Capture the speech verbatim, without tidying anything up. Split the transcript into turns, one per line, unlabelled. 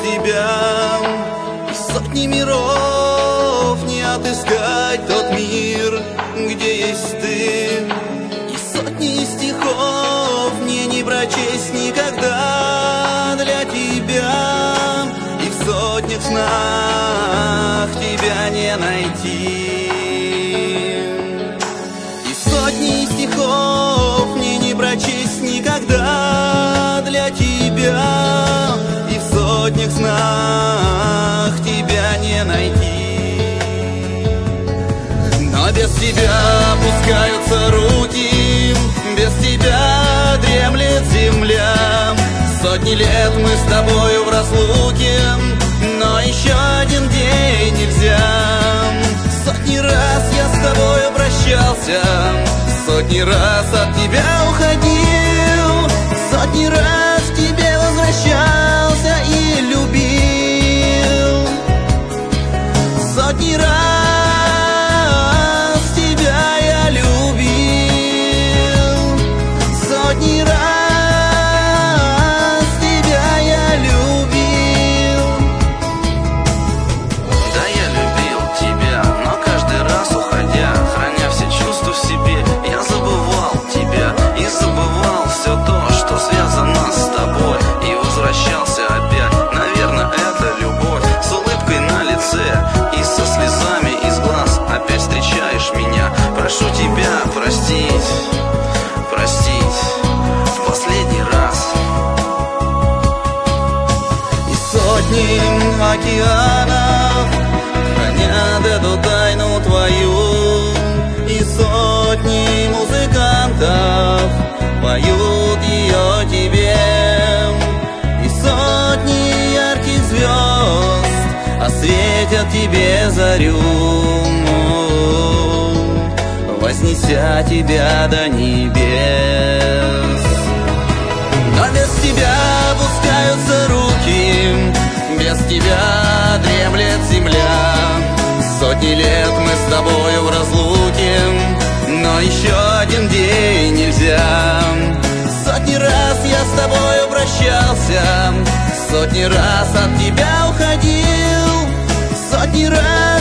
тебя из сотни миров не отыскать тот мир, где есть ты. И сотни стихов мне не прочесть никогда для тебя. И в сотнях снах тебя не найти. И сотни стихов мне не прочесть никогда для тебя. И в сотнях снах тебя не найти. Но без тебя опускаются руки, без тебя дремлет земля. Сотни лет мы с тобою в разлуке, но еще один день нельзя. Сотни раз я с тобою прощался, сотни раз от тебя уходил, сотни раз к тебе возвращался и любил. Сотни раз тебя я любил, сотни раз тебя я любил.
Да, я любил тебя, но каждый раз уходя, храня все чувства в себе, я забывал тебя и забывал все то, что связано с тобой, и возвращался опять. Наверное, это любовь. С улыбкой на лице и со слезами из глаз опять встречаешь меня. Прошу тебя простить, простить в последний раз.
И сотни океанов хранят эту тайну твою, и сотни музыкантов поют ее тебе, и сотни ярких звезд осветят тебе зарю, вознеся тебя до небес. Но без тебя опускаются руки, без тебя дремлет земля. Сотни лет мы с тобою в разлуке, но еще один день нельзя. Сотни раз я с тобою прощался, сотни раз от тебя уходил, сотни раз